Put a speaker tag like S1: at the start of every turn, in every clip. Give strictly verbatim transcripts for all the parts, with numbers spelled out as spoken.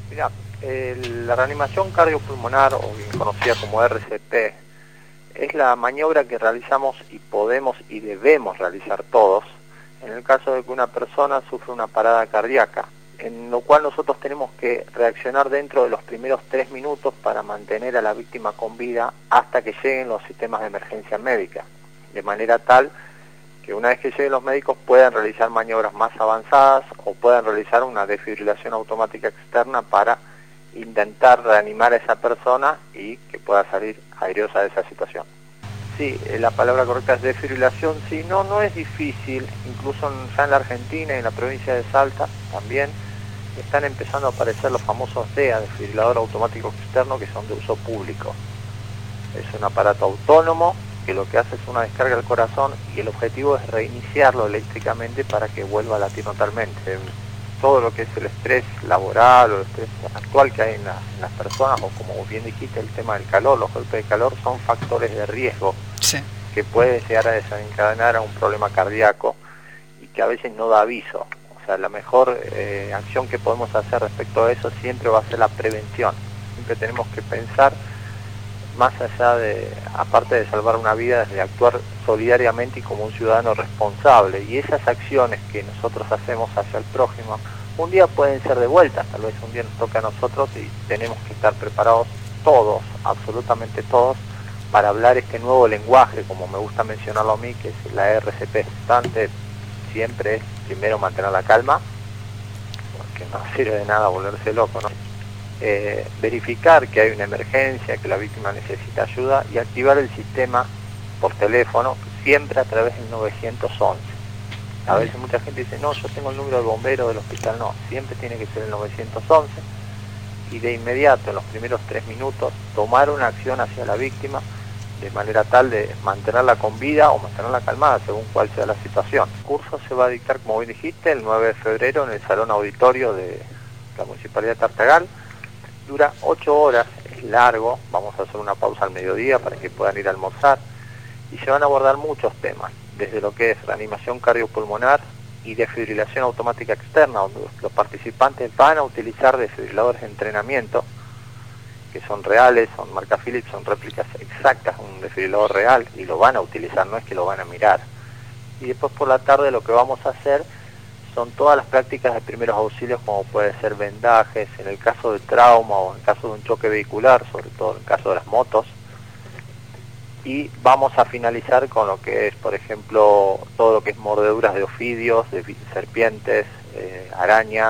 S1: Mira, eh, la reanimación cardiopulmonar, o bien conocida como R C P, es la maniobra que realizamos y podemos y debemos realizar todos en el caso de que una persona sufre una parada cardíaca, en lo cual nosotros tenemos que reaccionar dentro de los primeros tres minutos para mantener a la víctima con vida hasta que lleguen los sistemas de emergencia médica, de manera tal que una vez que lleguen los médicos puedan realizar maniobras más avanzadas o puedan realizar una desfibrilación automática externa para intentar reanimar a esa persona y que pueda salir airosa de esa situación. Sí, la palabra correcta es desfibrilación, sí, no, no es difícil, incluso en, ya en la Argentina y en la provincia de Salta también están empezando a aparecer los famosos D E A, desfibrilador automático externo, que son de uso público. Es un aparato autónomo que lo que hace es una descarga del corazón y el objetivo es reiniciarlo eléctricamente para que vuelva a latir totalmente. Todo lo que es el estrés laboral o el estrés actual que hay en, la, en las personas, o como bien dijiste, el tema del calor, los golpes de calor, son factores de riesgo sí. que pueden llegar a desencadenar a un problema cardíaco y que a veces no da aviso. O sea, la mejor eh, acción que podemos hacer respecto a eso siempre va a ser la prevención. Siempre tenemos que pensar más allá de, aparte de salvar una vida, desde actuar solidariamente y como un ciudadano responsable. Y esas acciones que nosotros hacemos hacia el prójimo, un día pueden ser devueltas, tal vez un día nos toca a nosotros y tenemos que estar preparados todos, absolutamente todos, para hablar este nuevo lenguaje, como me gusta mencionarlo a mí, que es la R C P. Importante siempre es primero mantener la calma, porque no sirve de nada volverse loco, ¿no? Eh, verificar que hay una emergencia, que la víctima necesita ayuda y activar el sistema por teléfono, siempre a través del nueve once. A veces mucha gente dice, no, yo tengo el número del bombero del hospital. No, siempre tiene que ser el nueve once y de inmediato, en los primeros tres minutos, tomar una acción hacia la víctima de manera tal de mantenerla con vida o mantenerla calmada, según cuál sea la situación. El curso se va a dictar, como bien dijiste, el nueve de febrero en el Salón Auditorio de la Municipalidad de Tartagal. Dura ocho horas, es largo, vamos a hacer una pausa al mediodía para que puedan ir a almorzar, y se van a abordar muchos temas, desde lo que es reanimación cardiopulmonar y desfibrilación automática externa, donde los participantes van a utilizar desfibriladores de entrenamiento, que son reales, son marca Philips, son réplicas exactas, un desfibrilador real, y lo van a utilizar, no es que lo van a mirar. Y después por la tarde lo que vamos a hacer son todas las prácticas de primeros auxilios, como puede ser vendajes, en el caso de trauma o en el caso de un choque vehicular, sobre todo en el caso de las motos. Y vamos a finalizar con lo que es, por ejemplo, todo lo que es mordeduras de ofidios, de serpientes, eh, arañas,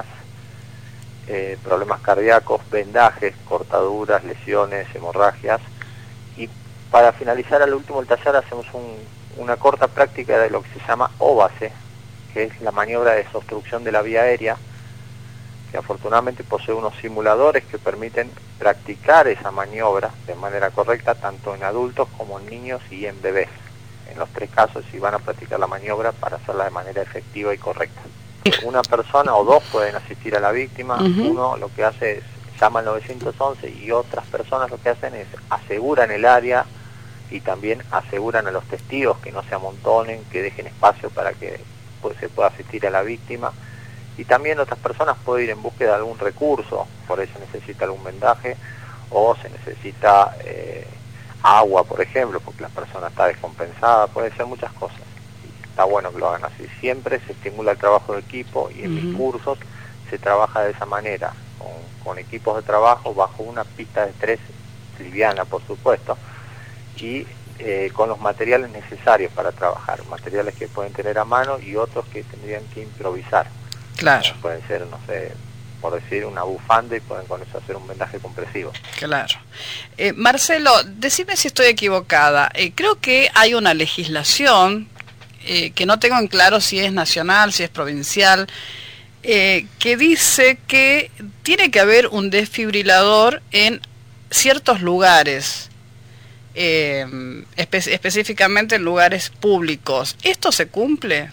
S1: eh, problemas cardíacos, vendajes, cortaduras, lesiones, hemorragias. Y para finalizar al último del taller hacemos un, una corta práctica de lo que se llama óbase, que es la maniobra de desobstrucción de la vía aérea, que afortunadamente posee unos simuladores que permiten practicar esa maniobra de manera correcta, tanto en adultos como en niños y en bebés. En los tres casos, si van a practicar la maniobra para hacerla de manera efectiva y correcta. Una persona o dos pueden asistir a la víctima. Uh-huh. Uno lo que hace es, llama al nueve once, y otras personas lo que hacen es aseguran el área y también aseguran a los testigos que no se amontonen, que dejen espacio para que pues se puede asistir a la víctima, y también otras personas pueden ir en búsqueda de algún recurso, por eso se necesita algún vendaje o se necesita eh, agua, por ejemplo, porque la persona está descompensada, puede ser muchas cosas. Y está bueno que lo hagan así. Siempre se estimula el trabajo de equipo y en uh-huh. mis cursos se trabaja de esa manera, con, con equipos de trabajo bajo una pista de estrés liviana, por supuesto, y Eh, con los materiales necesarios para trabajar, materiales que pueden tener a mano y otros que tendrían que improvisar.
S2: Claro.
S1: Eh, pueden ser, no sé, por decir, una bufanda, y pueden con eso hacer un vendaje compresivo.
S2: Claro. Eh, Marcelo, decime si estoy equivocada. Eh, creo que hay una legislación, eh, que no tengo en claro si es nacional, si es provincial, eh, que dice que tiene que haber un desfibrilador en ciertos lugares. Eh, espe específicamente en lugares públicos. ¿Esto se cumple?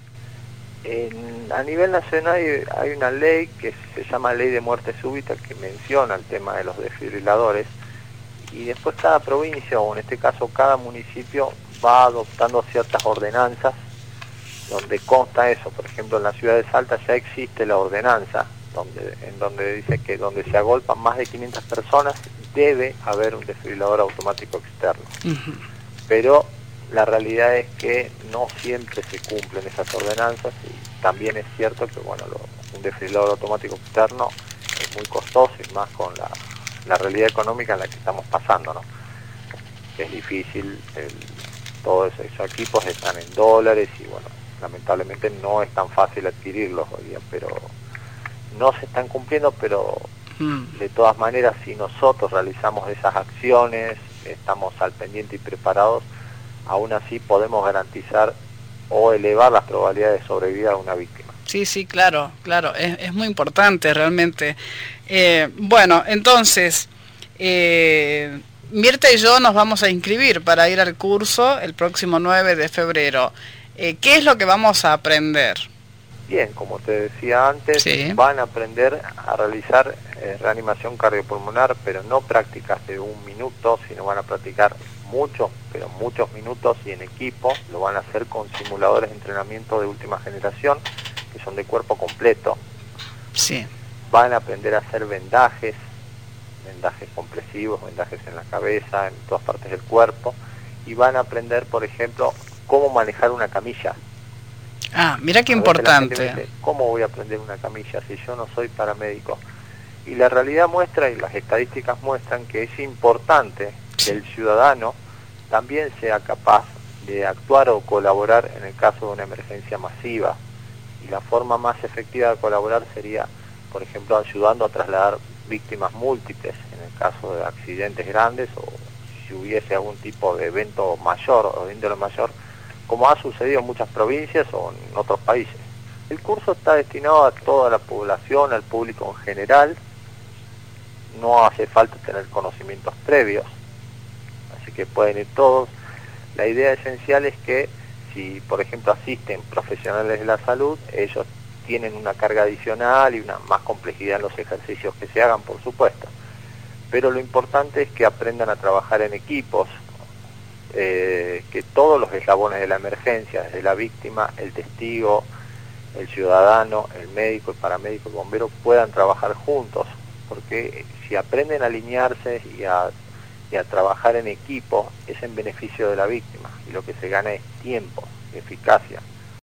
S1: En, a nivel nacional hay, hay una ley que se llama Ley de Muerte Súbita, que menciona el tema de los desfibriladores, y después cada provincia, o en este caso cada municipio, va adoptando ciertas ordenanzas donde consta eso. Por ejemplo, en la ciudad de Salta ya existe la ordenanza donde, en donde dice que donde se agolpan más de quinientas personas debe haber un desfibrilador automático externo. Uh-huh. Pero la realidad es que no siempre se cumplen esas ordenanzas y también es cierto que bueno, lo, un desfibrilador automático externo es muy costoso y más con la, la realidad económica en la que estamos pasando, ¿no? Es difícil, el, todos esos equipos están en dólares y bueno, lamentablemente no es tan fácil adquirirlos hoy día, pero no se están cumpliendo, pero mm. de todas maneras si nosotros realizamos esas acciones, estamos al pendiente y preparados, aún así podemos garantizar o elevar las probabilidades de sobrevivir a una víctima.
S2: Sí, sí, claro, claro, es, es muy importante realmente. Eh, bueno, entonces, eh, Mirta y yo nos vamos a inscribir para ir al curso el próximo nueve de febrero. Eh, ¿Qué es lo que vamos a aprender?
S1: Bien, como te decía antes, sí. Van a aprender a realizar eh, reanimación cardiopulmonar, pero no prácticas de un minuto, sino van a practicar muchos, pero muchos minutos y en equipo. Lo van a hacer con simuladores de entrenamiento de última generación, que son de cuerpo completo.
S2: Sí.
S1: Van a aprender a hacer vendajes, vendajes compresivos, vendajes en la cabeza, en todas partes del cuerpo, y van a aprender, por ejemplo, cómo manejar una camilla.
S2: Ah, mira qué importante.
S1: Dice, ¿cómo voy a aprender una camilla si yo no soy paramédico? Y la realidad muestra, y las estadísticas muestran, que es importante que el ciudadano también sea capaz de actuar o colaborar en el caso de una emergencia masiva. Y la forma más efectiva de colaborar sería, por ejemplo, ayudando a trasladar víctimas múltiples en el caso de accidentes grandes o si hubiese algún tipo de evento mayor o de índole mayor, como ha sucedido en muchas provincias o en otros países. El curso está destinado a toda la población, al público en general, no hace falta tener conocimientos previos, así que pueden ir todos. La idea esencial es que si, por ejemplo, asisten profesionales de la salud, ellos tienen una carga adicional y una más complejidad en los ejercicios que se hagan, por supuesto. Pero lo importante es que aprendan a trabajar en equipos, eh, que todos los eslabones de la emergencia, desde la víctima, el testigo, el ciudadano, el médico, el paramédico, el bombero, puedan trabajar juntos, porque si aprenden a alinearse y a, y a trabajar en equipo, es en beneficio de la víctima, y lo que se gana es tiempo, eficacia.